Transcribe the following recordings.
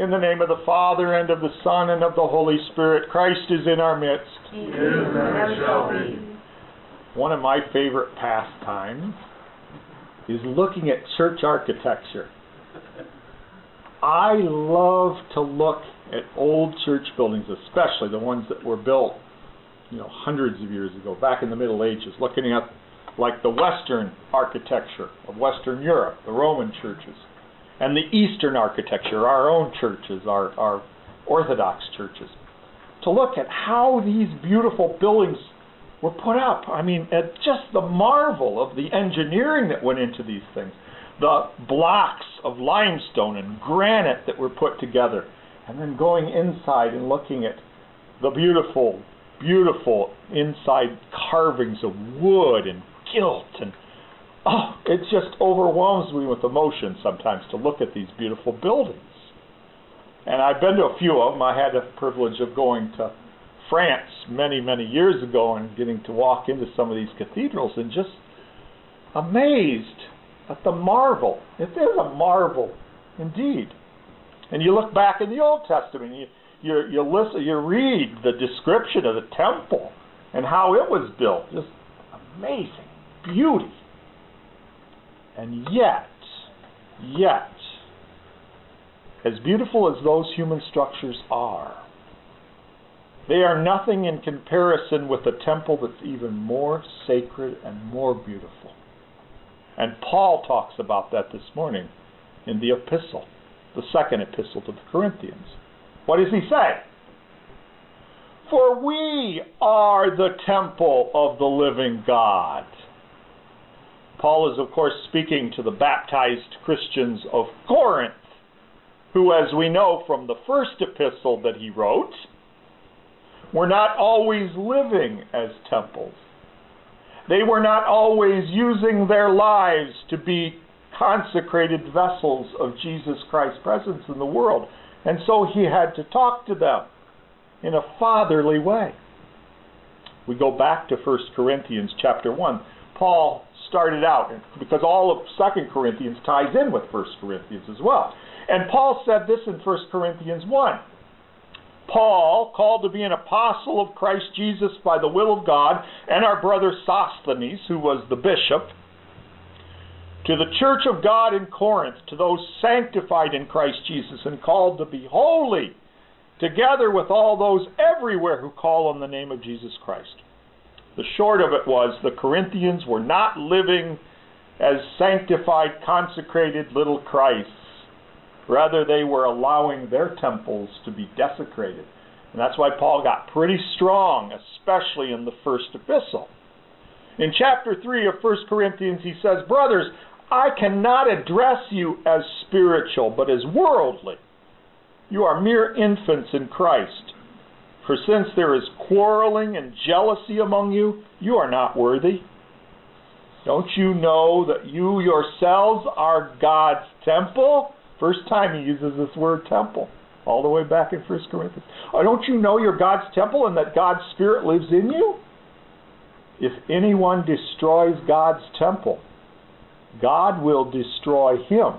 In the name of the Father, and of the Son, and of the Holy Spirit, Christ is in our midst. He is and ever shall be. One of my favorite pastimes is looking at church architecture. I love to look at old church buildings, especially the ones that were built, hundreds of years ago, back in the Middle Ages, looking at like the Western architecture of Western Europe, the Roman churches, and the Eastern architecture, our own churches, our Orthodox churches, to look at how these beautiful buildings were put up. I mean, at just the marvel of the engineering that went into these things, the blocks of limestone and granite that were put together, and then going inside and looking at the beautiful, beautiful inside carvings of wood and gilt, and it just overwhelms me with emotion sometimes to look at these beautiful buildings. And I've been to a few of them. I had the privilege of going to France many, many years ago and getting to walk into some of these cathedrals and just amazed at the marvel. It is a marvel indeed. And you look back in the Old Testament, you listen, you read the description of the temple and how it was built. Just amazing beauty. And yet, as beautiful as those human structures are, they are nothing in comparison with a temple that's even more sacred and more beautiful. And Paul talks about that this morning in the epistle, the second epistle to the Corinthians. What does he say? For we are the temple of the living God. Paul is, of course, speaking to the baptized Christians of Corinth, who, as we know from the first epistle that he wrote, were not always living as temples. They were not always using their lives to be consecrated vessels of Jesus Christ's presence in the world. And so he had to talk to them in a fatherly way. We go back to 1 Corinthians chapter 1. Paul started out, because all of 2 Corinthians ties in with 1 Corinthians as well. And Paul said this in 1 Corinthians 1. Paul, called to be an apostle of Christ Jesus by the will of God, and our brother Sosthenes, who was the bishop, to the church of God in Corinth, to those sanctified in Christ Jesus and called to be holy, together with all those everywhere who call on the name of Jesus Christ. The short of it was, the Corinthians were not living as sanctified, consecrated little Christs. Rather, they were allowing their temples to be desecrated. And that's why Paul got pretty strong, especially in the first epistle. In chapter 3 of 1 Corinthians, he says, brothers, I cannot address you as spiritual, but as worldly. You are mere infants in Christ. For since there is quarreling and jealousy among you, you are not worthy. Don't you know that you yourselves are God's temple? First time he uses this word temple, all the way back in 1 Corinthians. Don't you know you're God's temple and that God's Spirit lives in you? If anyone destroys God's temple, God will destroy him.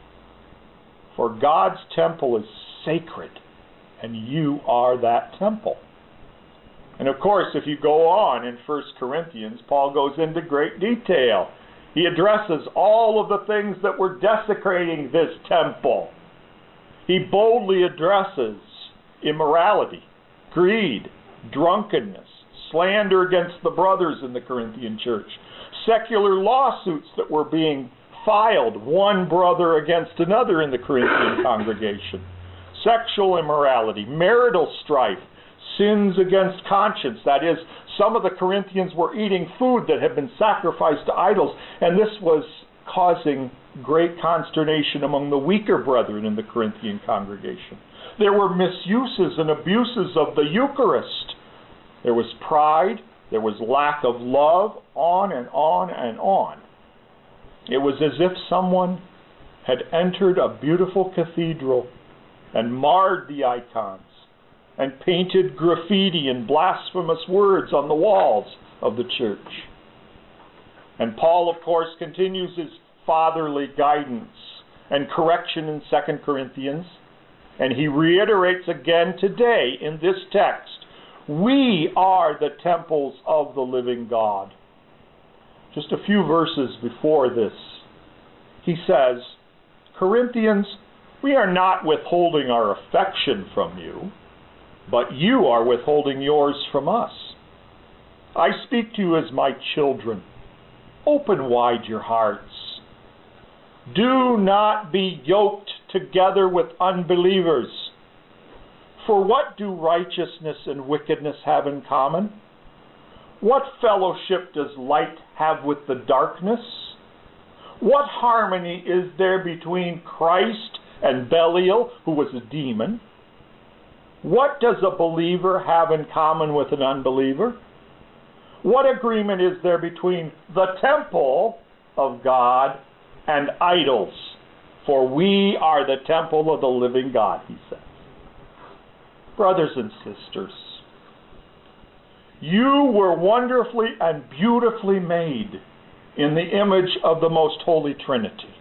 For God's temple is sacred, and you are that temple. And of course, if you go on in 1 Corinthians, Paul goes into great detail. He addresses all of the things that were desecrating this temple. He boldly addresses immorality, greed, drunkenness, slander against the brothers in the Corinthian church, secular lawsuits that were being filed, one brother against another in the Corinthian congregation, sexual immorality, marital strife, sins against conscience. That is, some of the Corinthians were eating food that had been sacrificed to idols, and this was causing great consternation among the weaker brethren in the Corinthian congregation. There were misuses and abuses of the Eucharist. There was pride, there was lack of love, on and on and on. It was as if someone had entered a beautiful cathedral and marred the icons and painted graffiti and blasphemous words on the walls of the church. And Paul, of course, continues his fatherly guidance and correction in 2 Corinthians. And he reiterates again today in this text, we are the temples of the living God. Just a few verses before this, he says, Corinthians, we are not withholding our affection from you, but you are withholding yours from us. I speak to you as my children. Open wide your hearts. Do not be yoked together with unbelievers. For what do righteousness and wickedness have in common? What fellowship does light have with the darkness? What harmony is there between Christ and Belial, who was a demon? What does a believer have in common with an unbeliever? What agreement is there between the temple of God and idols? For we are the temple of the living God, he says. Brothers and sisters, you were wonderfully and beautifully made in the image of the most holy Trinity,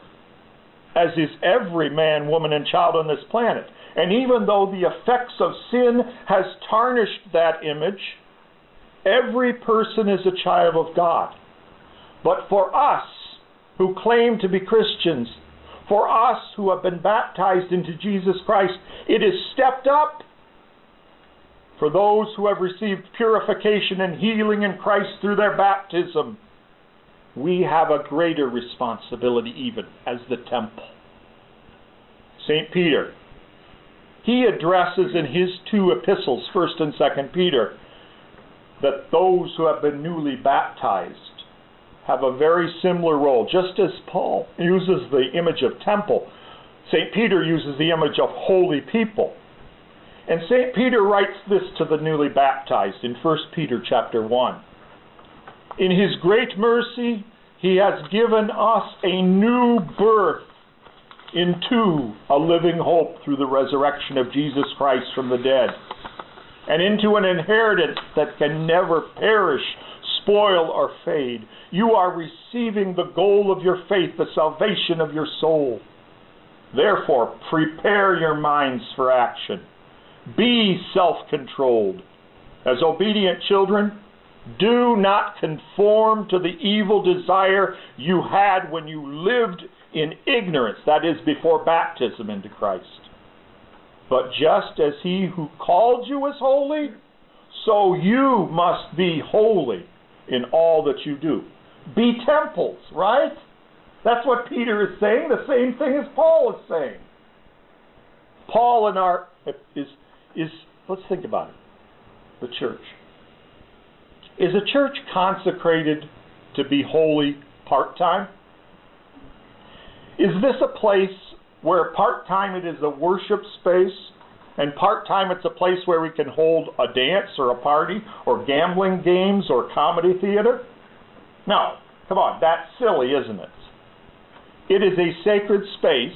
as is every man, woman, and child on this planet. And even though the effects of sin has tarnished that image, every person is a child of God. But for us who claim to be Christians, for us who have been baptized into Jesus Christ, it is stepped up. For those who have received purification and healing in Christ through their baptism, we have a greater responsibility even as the temple. St. Peter, he addresses in his two epistles, 1st and 2nd Peter, that those who have been newly baptized have a very similar role. Just as Paul uses the image of temple, St. Peter uses the image of holy people. And St. Peter writes this to the newly baptized in 1 Peter chapter 1. In his great mercy, he has given us a new birth into a living hope through the resurrection of Jesus Christ from the dead, and into an inheritance that can never perish, spoil, or fade. You are receiving the goal of your faith, the salvation of your soul. Therefore, prepare your minds for action. Be self-controlled. As obedient children, do not conform to the evil desire you had when you lived in ignorance, that is, before baptism into Christ. But just as he who called you is holy, so you must be holy in all that you do. Be temples, right? That's what Peter is saying, the same thing as Paul is saying. Paul and our let's think about it. The church. Is a church consecrated to be holy part-time? Is this a place where part-time it is a worship space, and part-time it's a place where we can hold a dance or a party or gambling games or comedy theater? No. Come on, that's silly, isn't it? It is a sacred space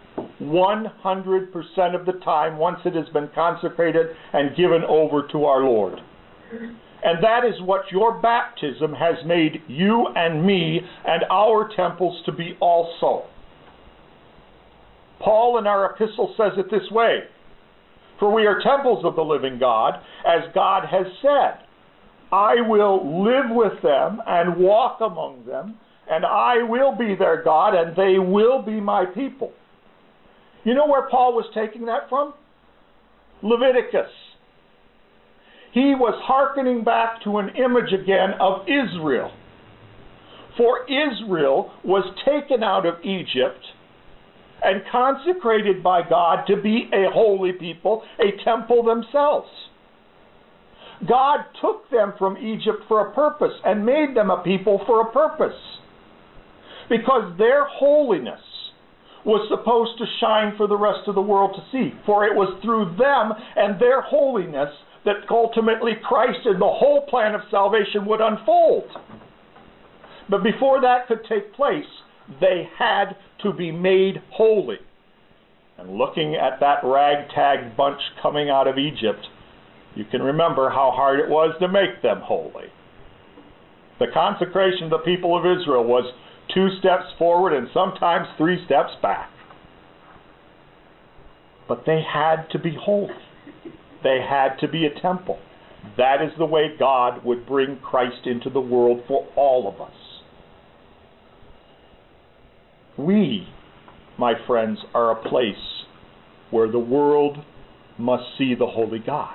100% of the time once it has been consecrated and given over to our Lord. And that is what your baptism has made you and me and our temples to be also. Paul in our epistle says it this way, for we are temples of the living God, as God has said, I will live with them and walk among them, and I will be their God, and they will be my people. You know where Paul was taking that from? Leviticus. He was hearkening back to an image again of Israel. For Israel was taken out of Egypt and consecrated by God to be a holy people, a temple themselves. God took them from Egypt for a purpose and made them a people for a purpose. Because their holiness was supposed to shine for the rest of the world to see. For it was through them and their holiness that ultimately Christ and the whole plan of salvation would unfold. But before that could take place, they had to be made holy. And looking at that ragtag bunch coming out of Egypt, you can remember how hard it was to make them holy. The consecration of the people of Israel was 2 steps forward and sometimes 3 steps back. But they had to be holy. They had to be a temple. That is the way God would bring Christ into the world for all of us. We, my friends, are a place where the world must see the holy God.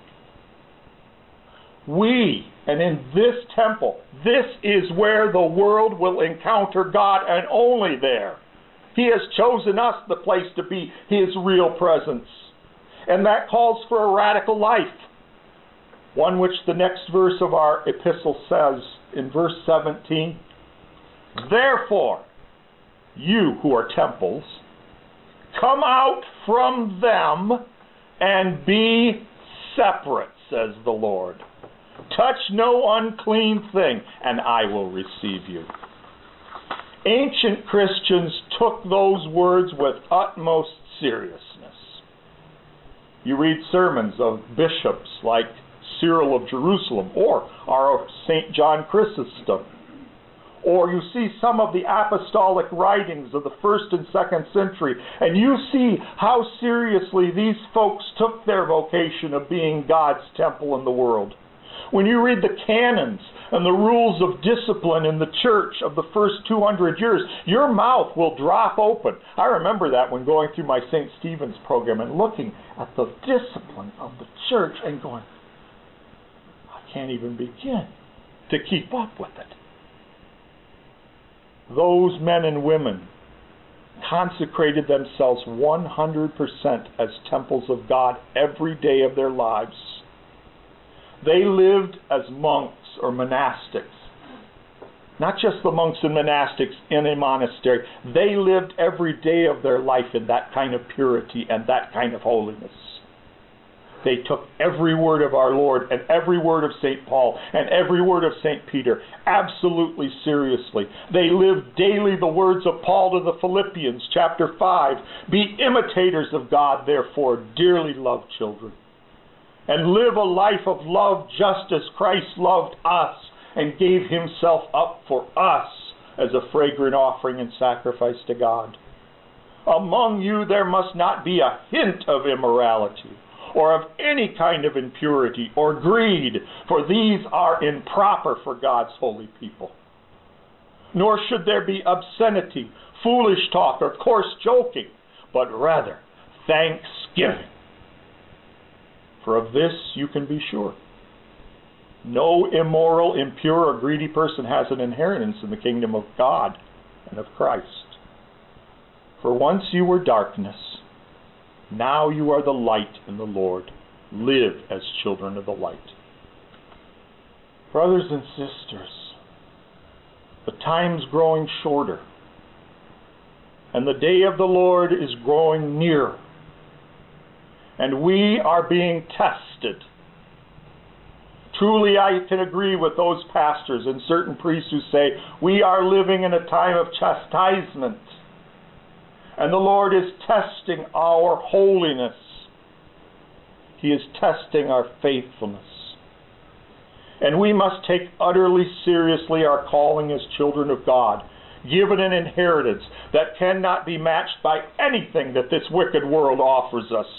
We, and in this temple, this is where the world will encounter God, and only there. He has chosen us the place to be His real presence. And that calls for a radical life. One which the next verse of our epistle says in verse 17, "Therefore, you who are temples, come out from them and be separate, says the Lord. Touch no unclean thing, and I will receive you." Ancient Christians took those words with utmost seriousness. You read sermons of bishops like Cyril of Jerusalem or our St. John Chrysostom, or you see some of the apostolic writings of the 1st and 2nd century, and you see how seriously these folks took their vocation of being God's temple in the world. When you read the canons and the rules of discipline in the church of the first 200 years, your mouth will drop open. I remember that when going through my St. Stephen's program and looking at the discipline of the church and going, I can't even begin to keep up with it. Those men and women consecrated themselves 100% as temples of God every day of their lives. They lived as monks or monastics. Not just the monks and monastics in a monastery. They lived every day of their life in that kind of purity and that kind of holiness. They took every word of our Lord and every word of St. Paul and every word of St. Peter absolutely seriously. They lived daily the words of Paul to the Philippians, chapter 5. Be imitators of God, therefore, dearly loved children, and live a life of love just as Christ loved us and gave Himself up for us as a fragrant offering and sacrifice to God. Among you there must not be a hint of immorality, or of any kind of impurity or greed, for these are improper for God's holy people. Nor should there be obscenity, foolish talk, or coarse joking, but rather thanksgiving. For of this you can be sure. No immoral, impure, or greedy person has an inheritance in the kingdom of God and of Christ. For once you were darkness, now you are the light in the Lord. Live as children of the light. Brothers and sisters, the time's growing shorter, and the day of the Lord is growing nearer, and we are being tested. Truly, I can agree with those pastors and certain priests who say we are living in a time of chastisement, and the Lord is testing our holiness. He is testing our faithfulness. And we must take utterly seriously our calling as children of God, given an inheritance that cannot be matched by anything that this wicked world offers us.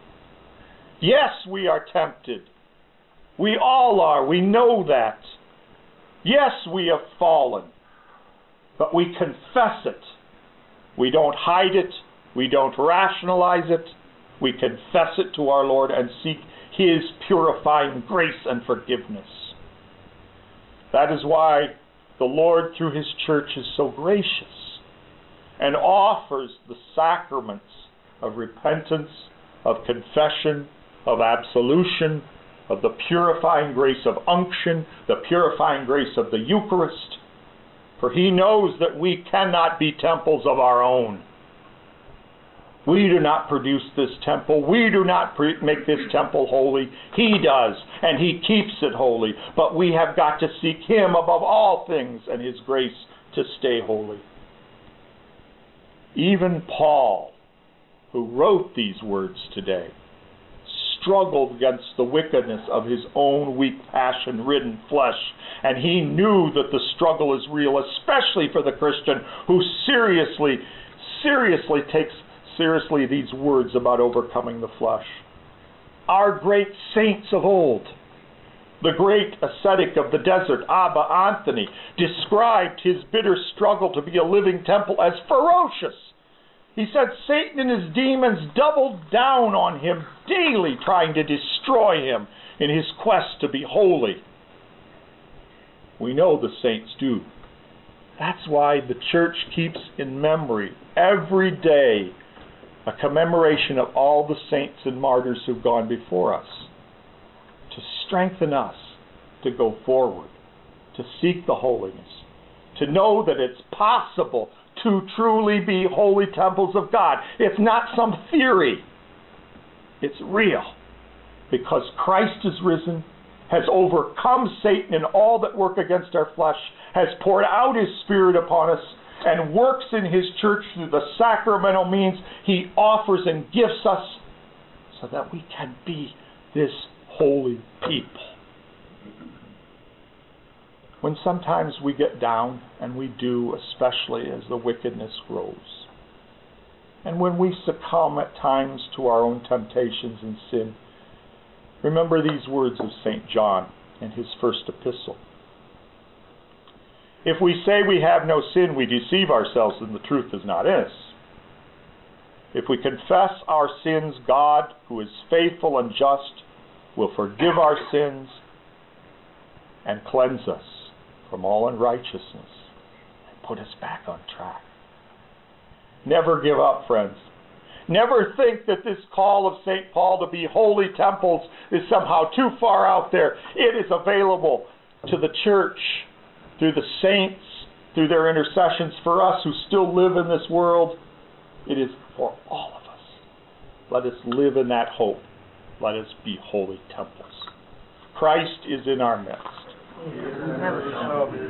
Yes, we are tempted. We all are. We know that. Yes, we have fallen. But we confess it. We don't hide it. We don't rationalize it. We confess it to our Lord and seek His purifying grace and forgiveness. That is why the Lord, through His church, is so gracious and offers the sacraments of repentance, of confession, of absolution, of the purifying grace of unction, the purifying grace of the Eucharist. For He knows that we cannot be temples of our own. We do not produce this temple. We do not make this temple holy. He does, and He keeps it holy. But we have got to seek Him above all things and His grace to stay holy. Even Paul, who wrote these words today, struggled against the wickedness of his own weak, passion-ridden flesh. And he knew that the struggle is real, especially for the Christian who seriously takes seriously these words about overcoming the flesh. Our great saints of old, the great ascetic of the desert, Abba Anthony, described his bitter struggle to be a living temple as ferocious. He said Satan and his demons doubled down on him daily, trying to destroy him in his quest to be holy. We know the saints do. That's why the church keeps in memory every day a commemoration of all the saints and martyrs who've gone before us, to strengthen us to go forward, to seek the holiness, to know that it's possible to truly be holy temples of God. It's not some theory. It's real. Because Christ is risen, has overcome Satan and all that work against our flesh, has poured out His Spirit upon us, and works in His church through the sacramental means He offers and gifts us so that we can be this holy people. When sometimes we get down, and we do, especially as the wickedness grows, and when we succumb at times to our own temptations and sin, remember these words of St. John in his first epistle. If we say we have no sin, we deceive ourselves, and the truth is not in us. If we confess our sins, God, who is faithful and just, will forgive our sins and cleanse us from all unrighteousness and put us back on track. Never give up, friends. Never think that this call of St. Paul to be holy temples is somehow too far out there. It is available to the church through the saints, through their intercessions for us who still live in this world. It is for all of us. Let us live in that hope. Let us be holy temples. Christ is in our midst. Never shall be.